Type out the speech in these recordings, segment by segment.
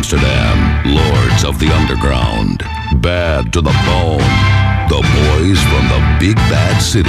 Amsterdam, lords of the underground, bad to the bone, the boys from the big bad city.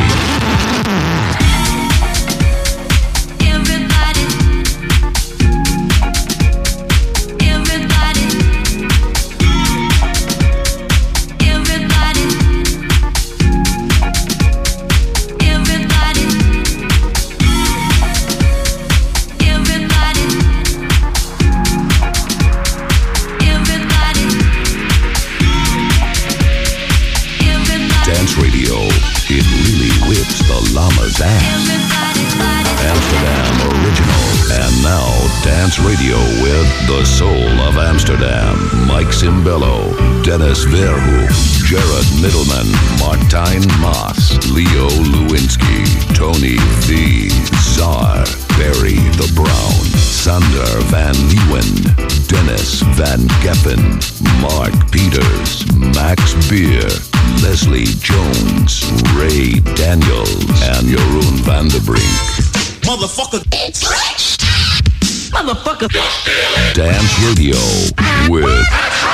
Radio, it really whips the llama's ass. Amsterdam original. And now Dance Radio with the soul of Amsterdam, Mike Cimbello, Dennis Verhoek, Jared Middleman, Martijn Maas, Leo Lewinsky, Tony V, Czar, Barry the Brown, Sander van Leeuwen, Dennis van Geffen, Mark Peters, Max Beer, Leslie Jones, Ray Daniels, and Jeroen van der Brink. Motherfucker. Motherfucker. Dance Radio with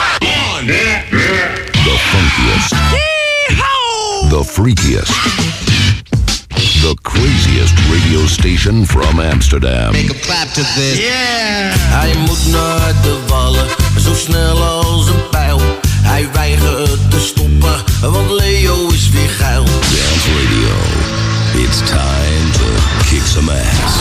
the funkiest, the freakiest, the craziest radio station from Amsterdam. Make a clap to this. Yeah. Hij moet naar de wallen, zo snel als een pijl. Hij weigert te stoppen, want Leo is weer geil. Dance Radio, it's time to kick some ass.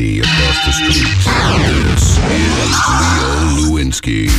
me across the street. This is Leo Lewinsky.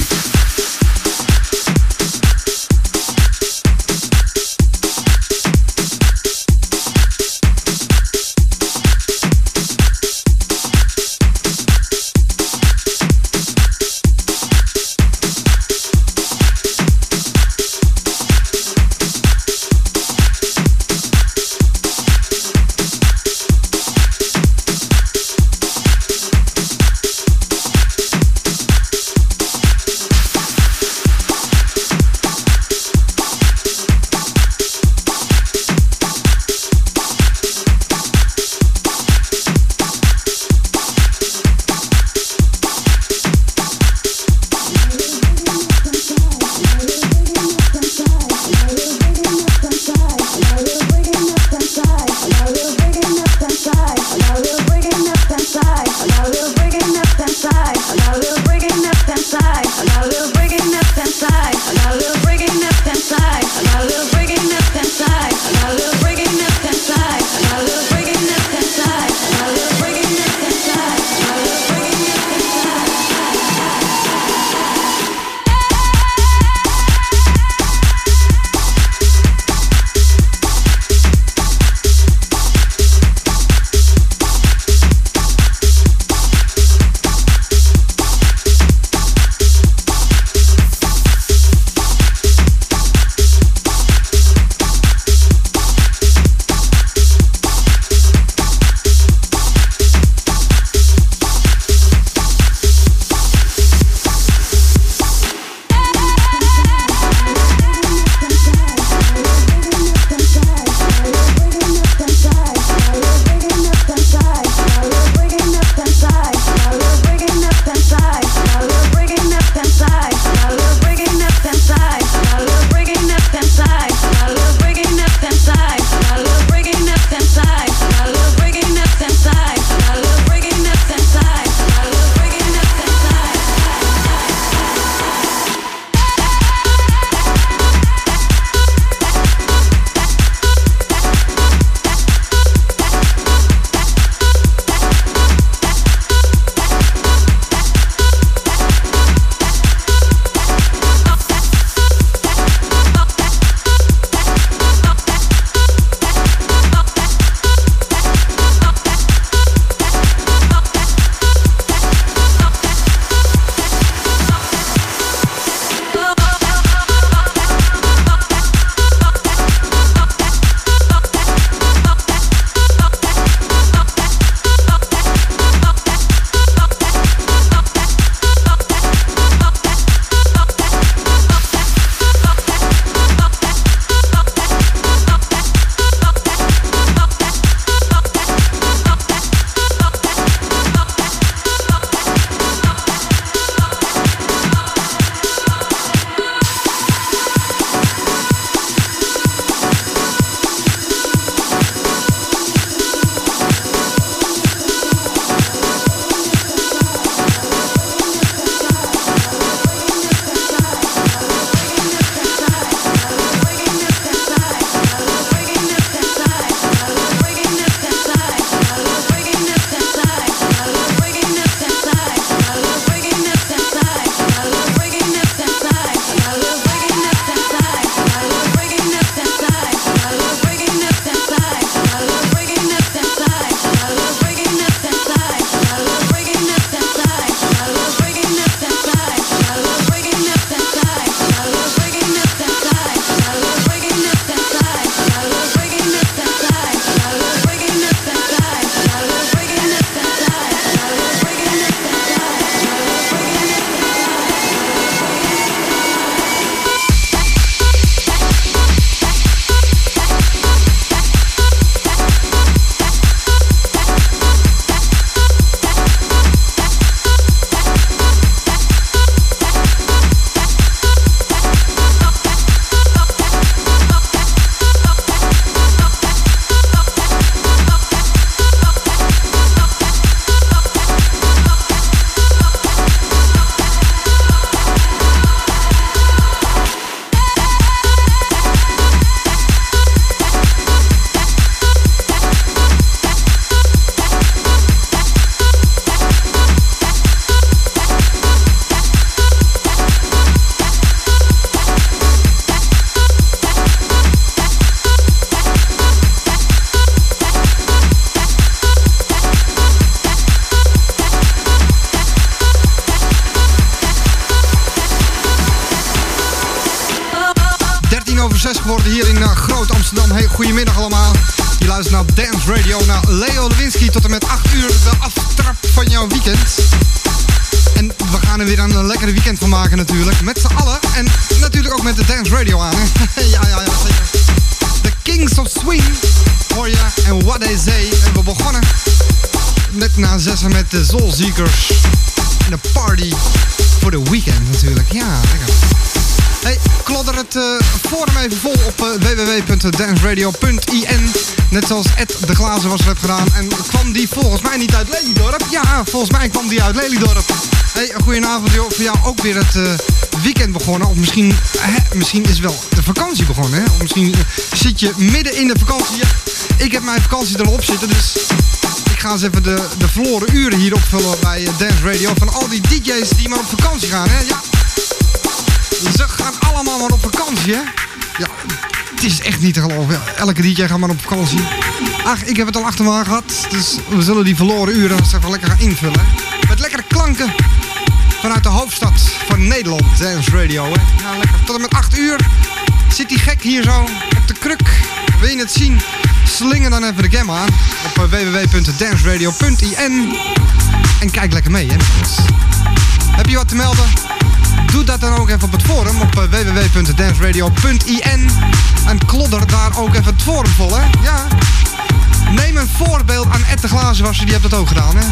6 geworden hier in Groot Amsterdam. Hey, goedemiddag allemaal. Je luistert naar Dance Radio, naar Leo Lewinsky. Tot en met 8 uur de aftrap van jouw weekend. En we gaan er weer een lekkere weekend van maken natuurlijk. Met z'n allen. En natuurlijk ook met de Dance Radio aan. Hè? ja, zeker. The Kings of Swing hoor je. En What They Say. En we begonnen net na 6 met de Soulseekers. En de party voor de weekend natuurlijk. Ja, lekker. Hey, klodder het forum even vol op www.danceradio.in. Net zoals Ed de Glazen was heeft gedaan. En kwam die volgens mij niet uit Lelydorp? Ja, volgens mij kwam die uit Lelydorp. Hey, een goedenavond joh. Voor jou ook weer het weekend begonnen. Of misschien is wel de vakantie begonnen. Hè? Of misschien zit je midden in de vakantie. Ja, ik heb mijn vakantie erop zitten, dus ik ga eens even de verloren uren hier opvullen bij Dance Radio. Van al die DJ's die maar op vakantie gaan. Hè? Ja. Ze gaan allemaal maar op vakantie, hè? Ja, het is echt niet te geloven. Elke DJ gaat maar op vakantie. Ach, ik heb het al achter me gehad. Dus we zullen die verloren uren eens even lekker gaan invullen. Met lekkere klanken vanuit de hoofdstad van Nederland. Dance Radio, hè? Ja, lekker. Tot en met 8 uur zit die gek hier zo op de kruk. Wil je het zien? Slinger dan even de cam aan op www.danceradio.in. En kijk lekker mee, hè? Heb je wat te melden? Doe dat dan ook even op het forum op www.danceradio.in. En klodder daar ook even het forum vol, hè? Ja. Neem een voorbeeld aan Ed de Glazenwasser, die heeft dat ook gedaan, hè?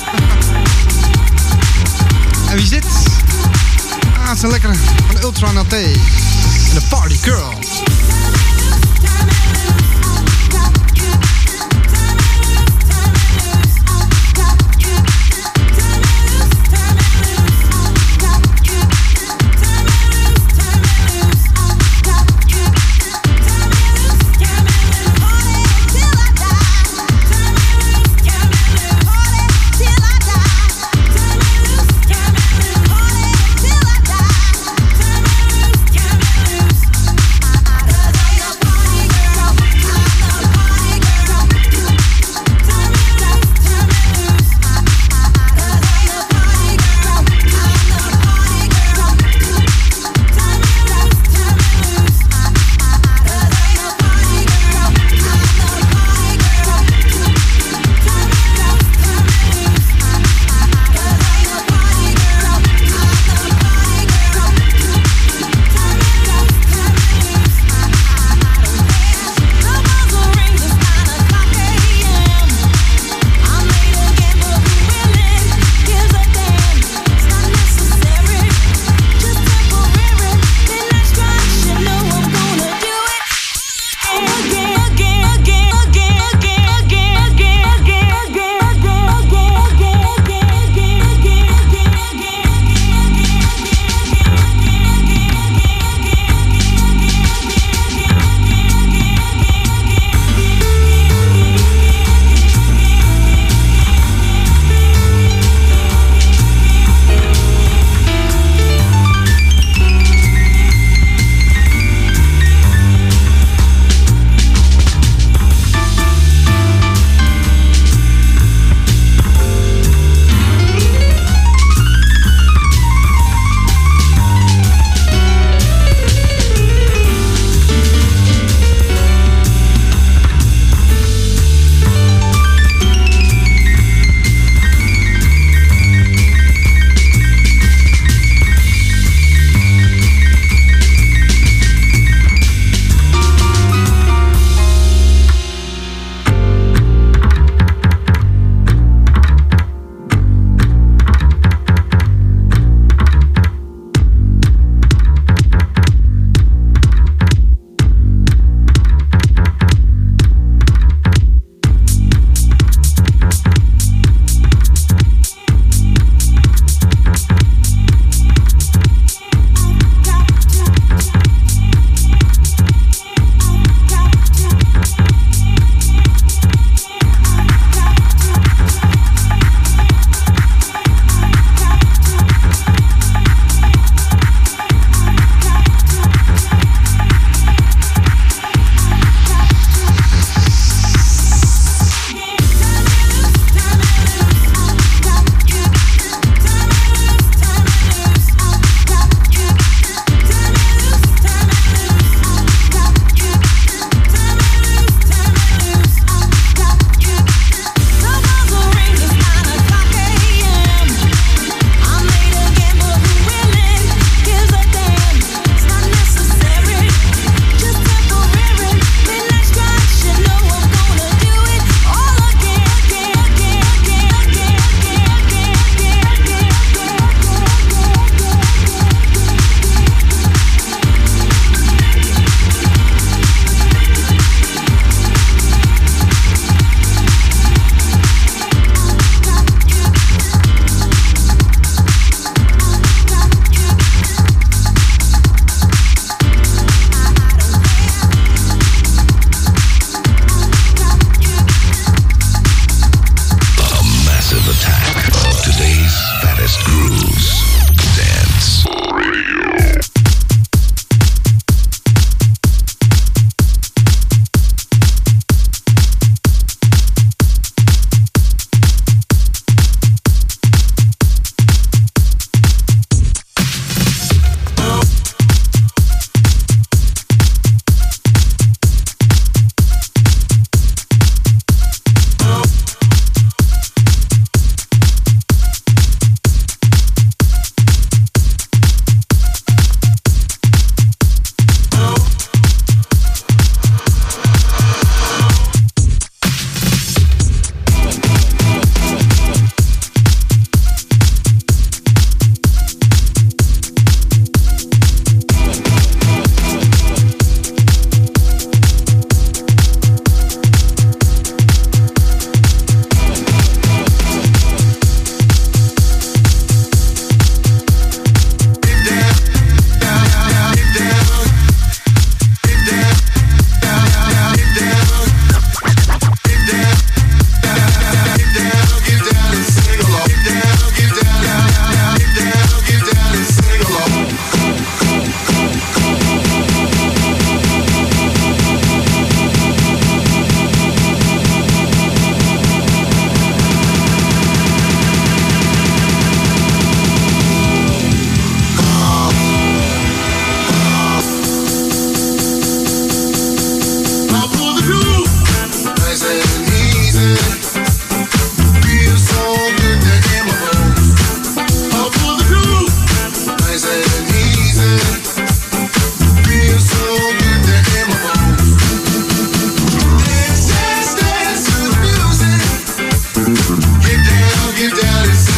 En wie zit? Ah, het is een lekkere van Ultra Naté. En de Party Girl. Till I die.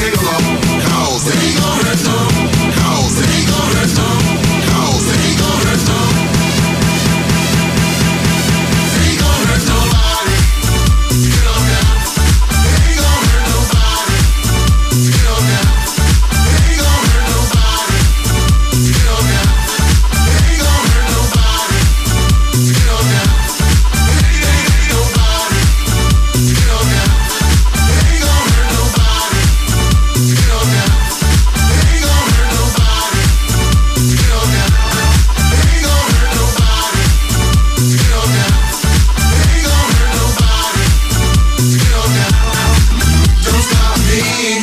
sing along. Cause it ain't gonna hurt no. Cause it ain't gonna hurt no. Cause it ain't gonna hurt no. It ain't gonna hurt nobody. Get on down. It ain't gonna hurt nobody. Get on down. It ain't gonna hurt nobody. Get on down. It ain't gonna hurt nobody. Get on down. It ain't nobody. Get on down. It ain't gonna hurt nobody. Get on down. It ain't gonna hurt nobody. Get on down. It ain't gonna hurt nobody. Get on down. It ain't gonna hurt nobody. Get on down. Don't stop me.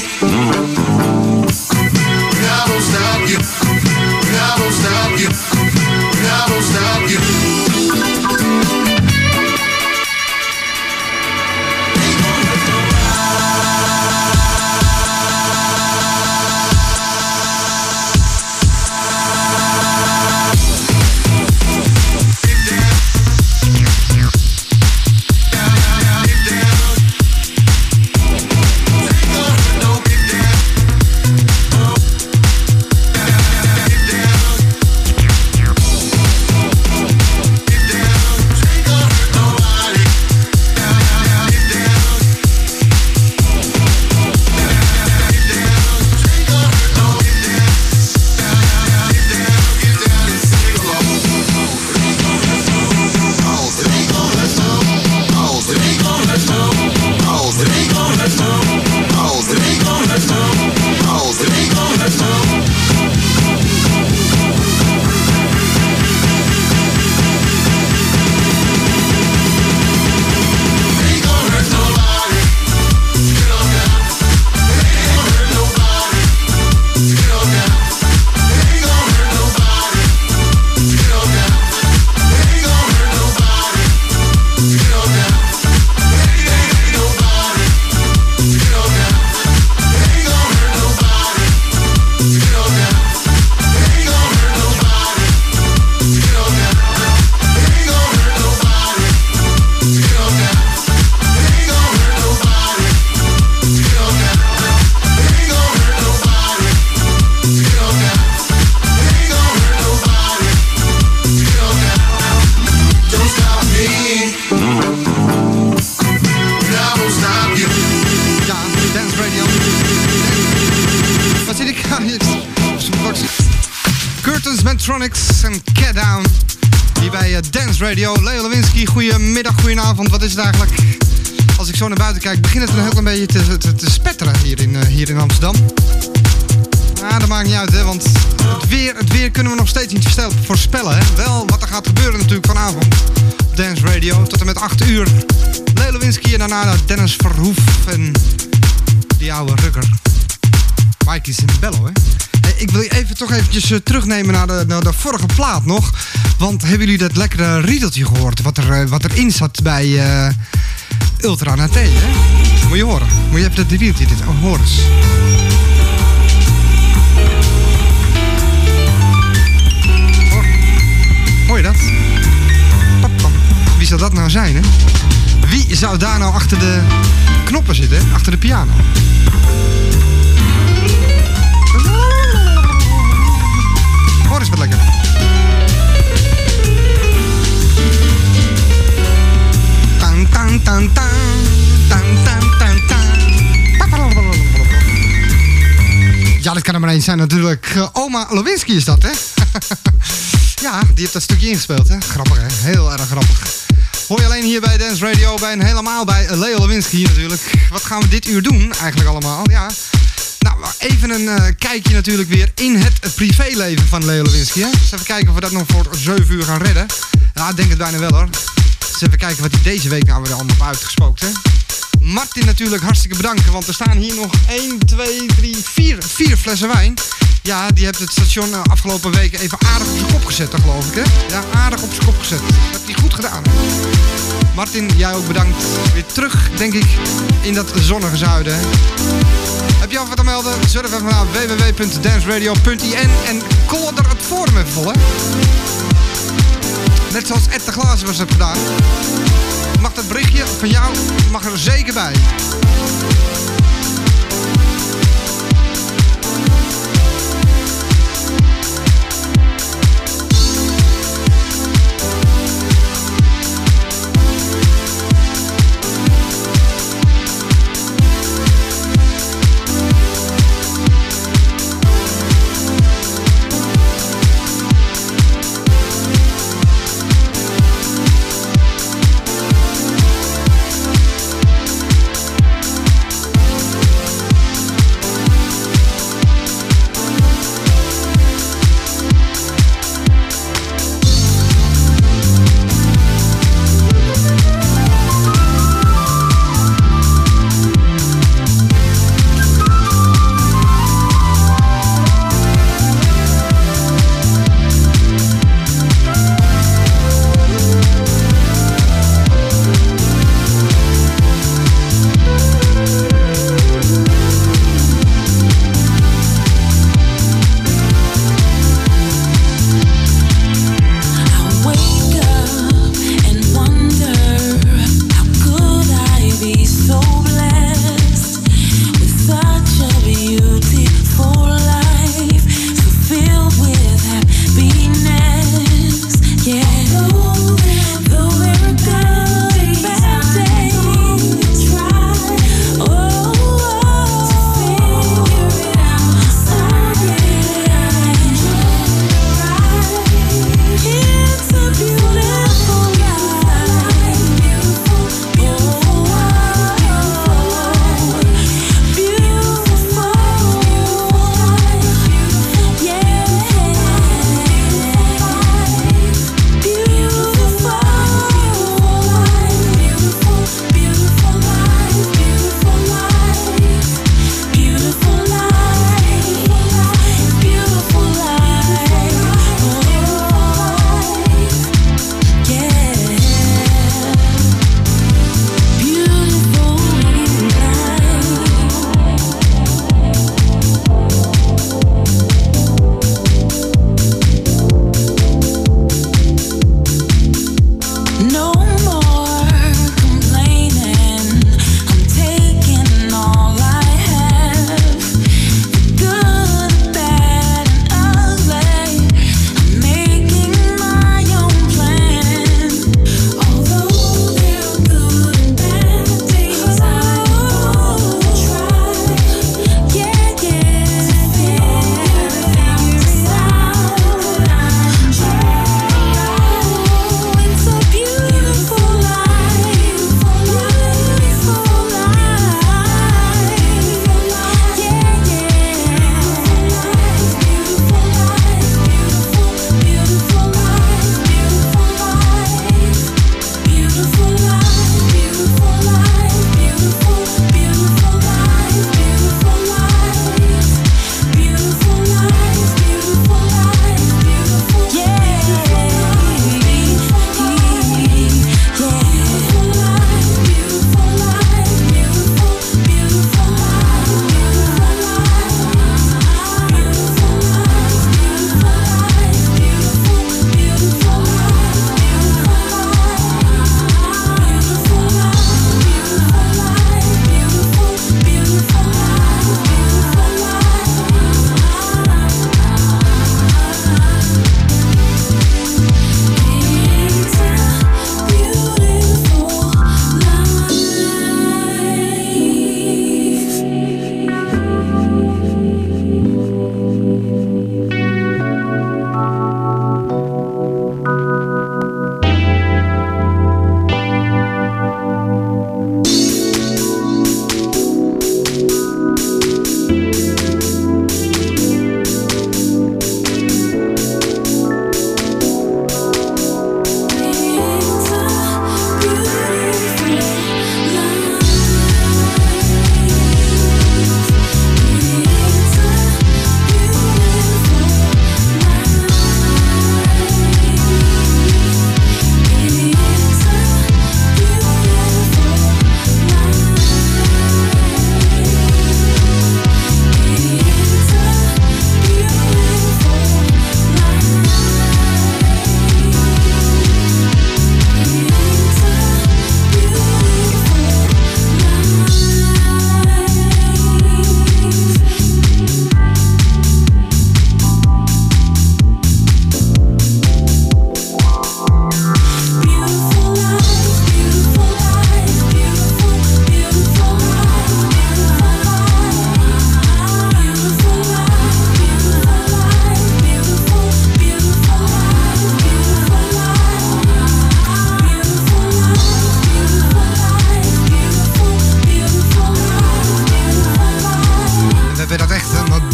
I won't stop you. I won't stop you. I won't stop you. Ain't gonna hurt Tronics en Cat Down. Hier bij Dance Radio. Leo Lewinsky, goedemiddag, goedenavond. Wat is het eigenlijk? Als ik zo naar buiten kijk, begint het een heel klein beetje te spetteren hier in Amsterdam. Maar dat maakt niet uit, hè, want het weer kunnen we nog steeds niet voorspellen. Hè. Wel wat er gaat gebeuren natuurlijk vanavond op Dance Radio. Tot en met 8 uur. Leo Lewinsky en daarna Dennis Verhoef en die oude rukker. Mikey Cimbello, hè. Ik wil je even toch eventjes terugnemen naar de vorige plaat nog. Want hebben jullie dat lekkere riedeltje gehoord? Wat erin zat bij Ultra Naté, hè? Moet je horen. Moet je even dat riedeltje horen eens. Hoor je dat? Wie zou dat nou zijn, hè? Wie zou daar nou achter de knoppen zitten, hè? Achter de piano? Hoor eens wat lekker. Tan tan tan tan tan tan tan tan. Ja, dat kan er maar eens zijn natuurlijk. Oma Lewinsky is dat, hè? Ja, die heeft dat stukje ingespeeld, hè? Grappig, hè? Heel erg grappig. Hoor je alleen hier bij Dance Radio, helemaal bij Leo Lewinsky natuurlijk. Wat gaan we dit uur doen eigenlijk allemaal? Ja. Nou, even een kijkje natuurlijk weer in het privéleven van Leo Lewinsky. Hè? Dus even kijken of we dat nog voor 7 uur gaan redden. Ja, ik denk het bijna wel, hoor. Dus even kijken wat hij deze week nou weer allemaal heeft uitgespookt, hè. Martin natuurlijk hartstikke bedanken, want er staan hier nog 1, 2, 3, 4 flessen wijn. Ja, die heeft het station afgelopen weken even aardig op zijn kop gezet, geloof ik, hè. Ja, aardig op zijn kop gezet. Dat heeft hij goed gedaan. Martin, jij ook bedankt. Weer terug, denk ik, in dat zonnige zuiden, hè. Heb je al wat te melden? Surf even naar www.danceradio.in en klodder het forum even vol, hè. Net zoals Ed de Glazen was het gedaan. Mag dat berichtje van jou mag er zeker bij.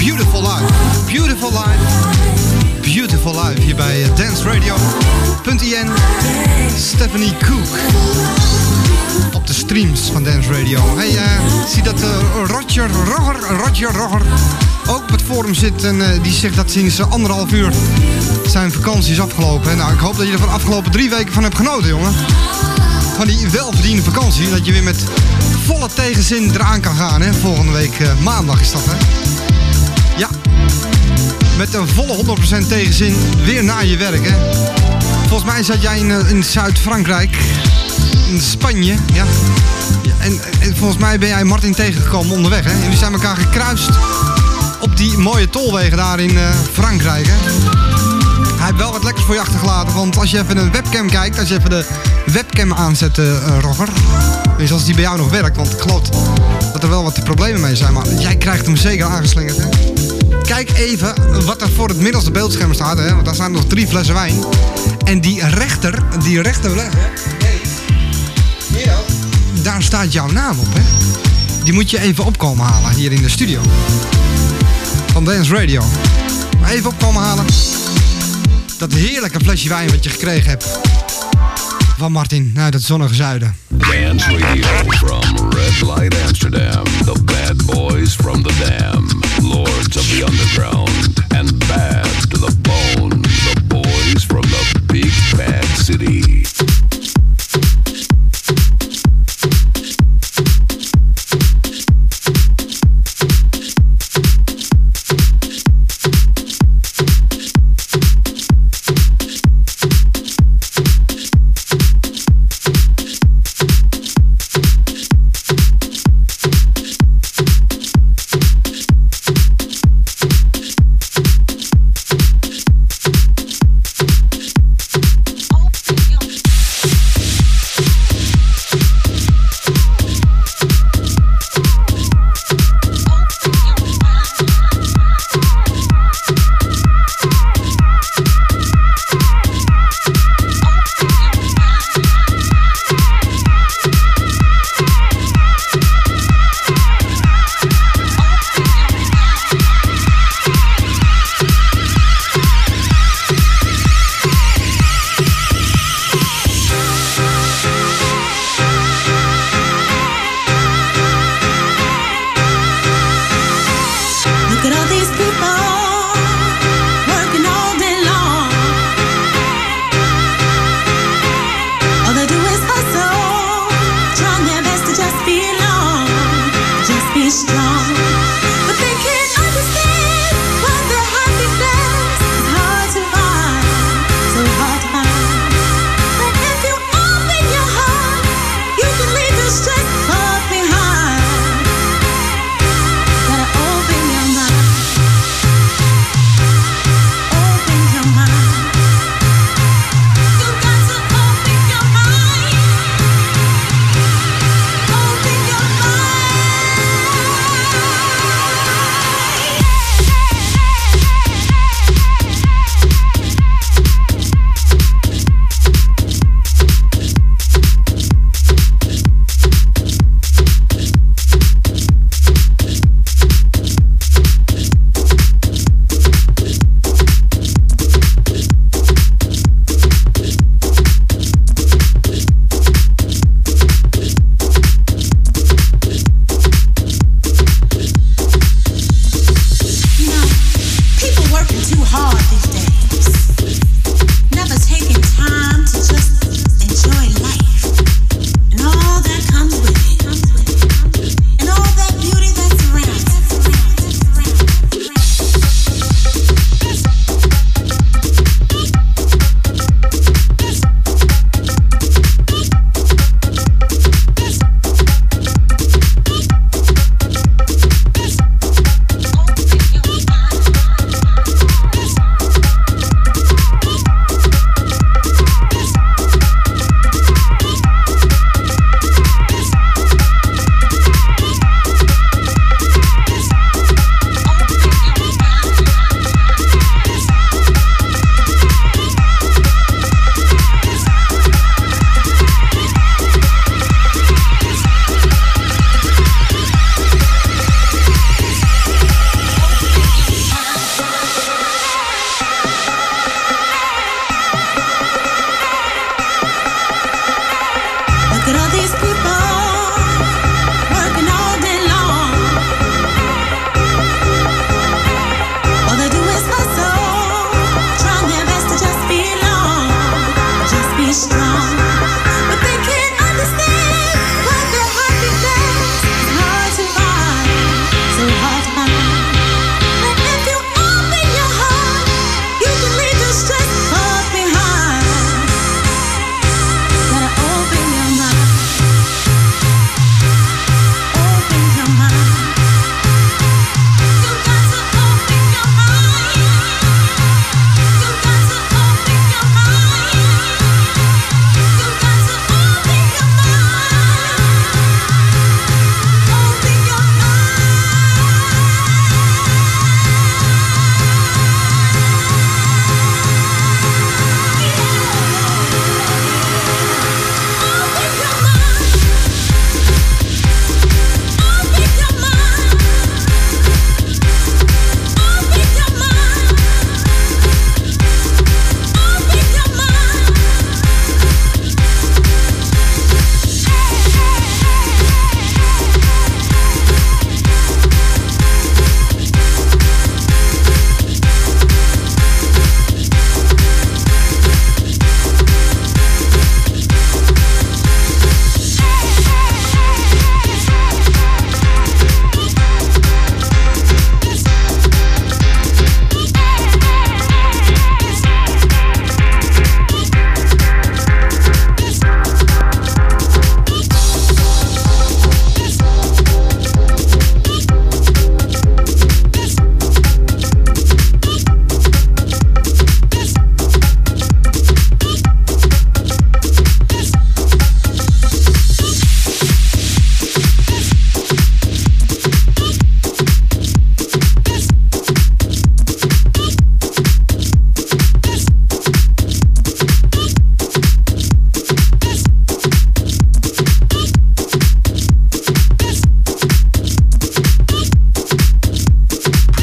Beautiful Life. Beautiful Life. Beautiful Life hier bij Dance Radio.in. Stephanie Cook. Op de streams van Dance Radio. Hey, zie dat Roger Rogger ook op het forum zit en die zegt dat sinds 1,5 uur zijn vakantie is afgelopen. Nou, ik hoop dat je er van de afgelopen 3 weken van hebt genoten, jongen. Van die welverdiende vakantie. Dat je weer met volle tegenzin eraan kan gaan, hè. Volgende week maandag is dat, hè. Ja. Met een volle 100% tegenzin weer naar je werk, hè. Volgens mij zat jij in Zuid-Frankrijk. In Spanje, ja. En volgens mij ben jij Martin tegengekomen onderweg, hè. Jullie zijn elkaar gekruist op die mooie tolwegen daar in Frankrijk, hè. Hij heeft wel wat lekkers voor je achtergelaten, want als je even een webcam kijkt, als je even de webcam aanzet, Roger, dus als die bij jou nog werkt, want ik geloof dat er wel wat problemen mee zijn, maar jij krijgt hem zeker aangeslingerd, hè. Kijk even wat er voor het middelste beeldscherm staat, hè, want daar staan nog 3 flessen wijn. En die rechterleg, daar staat jouw naam op, hè. Die moet je even opkomen halen hier in de studio van Dance Radio. Maar even opkomen halen. Dat heerlijke flesje wijn wat je gekregen hebt van Martin uit het zonnige zuiden. Dance Radio from Red Light Amsterdam. The bad boys from the dam. Lords of the underground. And bad to the bone. The boys from the big bad city.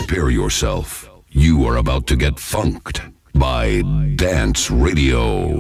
Prepare yourself. You are about to get funked by Dance Radio.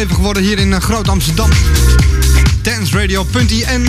7 geworden hier in Groot Amsterdam. danceradio.in.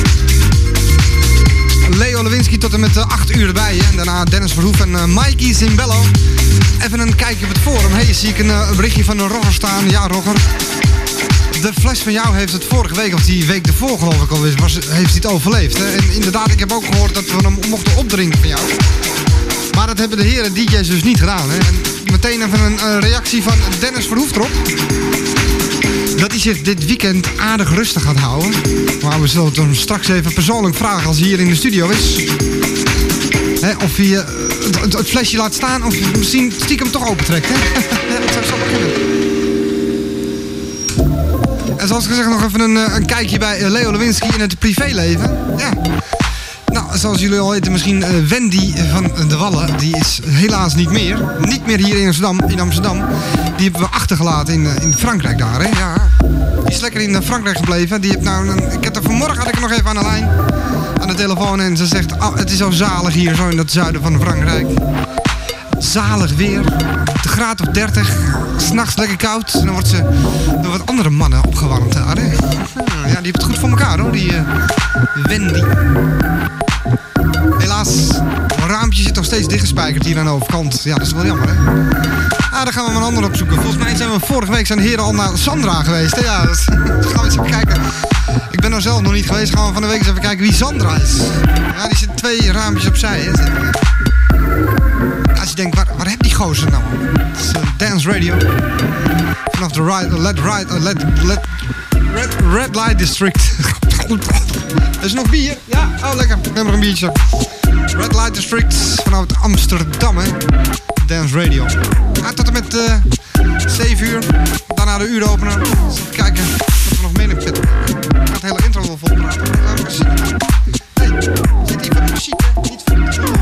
Leo Lewinsky tot en met 8 uur erbij. En daarna Dennis Verhoef en Mikey Zimbello. Even een kijkje op het forum. Hey, zie ik een berichtje van een Rogger staan. Ja, Rogger. De fles van jou heeft het vorige week, of die week ervoor geloof ik al heeft hij het overleefd. Hè? En inderdaad, ik heb ook gehoord dat we hem mochten opdrinken van jou. Maar dat hebben de heren DJ's dus niet gedaan. Hè? En meteen even een reactie van Dennis Verhoef erop. Dat hij zich dit weekend aardig rustig gaat houden. Maar we zullen hem straks even persoonlijk vragen als hij hier in de studio is. Hè, of hij het flesje laat staan of misschien stiekem toch opentrekt. Hè? Dat zou zo beginnen. En zoals gezegd nog even een kijkje bij Leo Lewinsky in het privéleven. Ja. Nou, zoals jullie al weten misschien Wendy van de Wallen. Die is helaas niet meer. Niet meer hier in Amsterdam. Die hebben we achtergelaten in Frankrijk daar. Hè? Ja. Die is lekker in Frankrijk gebleven. Die heeft nou vanmorgen had ik er nog even aan de lijn. Aan de telefoon. En ze zegt, het is zo zalig hier zo in het zuiden van Frankrijk. Zalig weer. De graad of 30. 's Nachts lekker koud. En dan wordt ze door wat andere mannen opgewarmd daar. Hè? Ja, die hebben het goed voor elkaar hoor. Die Wendy. Helaas, mijn raampje zit nog steeds dichtgespijkerd hier aan de overkant. Ja, dat is wel jammer, hè? Ah, dan gaan we maar een ander opzoeken. Volgens mij zijn we vorige week zijn de heren al naar Sandra geweest. Hè? Ja, dan gaan we eens even kijken. Ik ben er zelf nog niet geweest. Gaan we van de week eens even kijken wie Sandra is. Ja, die zit 2 raampjes opzij, hè? Als je denkt, waar heb die gozer nou? Het is Dance Radio. Vanaf de Red Light District. Er is nog bier? Ja, oh lekker. Ik neem nog een biertje. Red Light District vanuit Amsterdam, hè. Dance Radio. Ja, tot en met 7 uur. Daarna de uuropener. Dus even kijken wat we nog meer in pit. Ik ga het hele intro wel vol praten. Hey, zit hier voor de muziek, hè? Niet voor de muziek.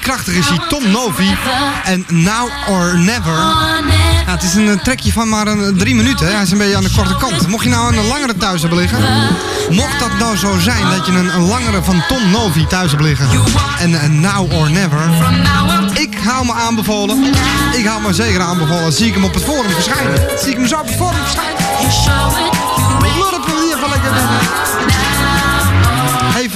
krachtig is hij, Tom Novi en Now or Never. Ja, het is een trekje van maar 3 minuten, hè. Hij is een beetje aan de korte kant. Mocht je nou een langere thuis hebben liggen, mocht dat nou zo zijn dat je een langere van Tom Novi thuis hebt liggen en Now or Never, ik hou me aanbevolen. Ik hou me zeker aanbevolen. Zie ik hem op het forum verschijnen. Zie ik hem zo op het forum verschijnen. Lord, het wil hier van lekker binnen. Hey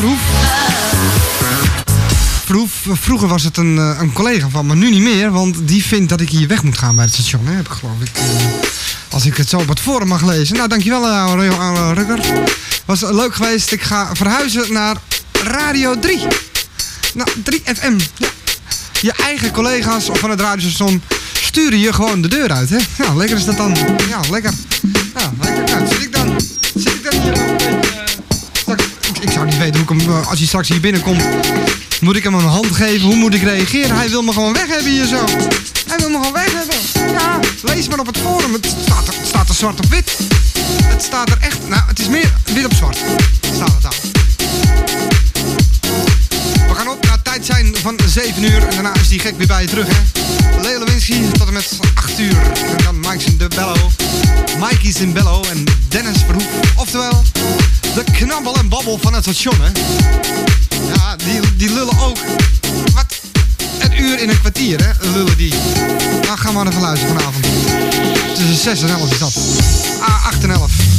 Verhoef, vroeger was het een collega van, maar nu niet meer, want die vindt dat ik hier weg moet gaan bij het station, hè, heb ik geloof ik. Als ik het zo op het forum mag lezen. Nou, dankjewel oude Rugger. Was leuk geweest. Ik ga verhuizen naar Radio 3. Nou, 3FM. Ja. Je eigen collega's van het radiostation sturen je gewoon de deur uit, hè. Ja, lekker is dat dan. Ja, lekker. Ja, lekker. Nou, zit ik dan hier een beetje... Ik zou niet weten hoe ik hem, als hij straks hier binnenkomt, moet ik hem een hand geven? Hoe moet ik reageren? Hij wil me gewoon weg hebben hier zo. Hij wil me gewoon weg hebben. Ja, lees maar op het forum. Het staat er zwart op wit. Het staat er echt... Nou, het is meer wit op zwart. Staat het aan. We gaan op naar tijd zijn van 7 uur. En daarna is die gek weer bij je terug, hè. Leo Lewinsky tot en met 8 uur. En dan Mikey's in Bello en Dennis Verhoef. Oftewel, de knabbel en babbel van het station, hè. Ja, die lullen ook. Wat? Een uur in een kwartier, hè? Lullen die. Nou, gaan we maar even luisteren vanavond. Tussen 6 en 11 is dat. 8 en 11.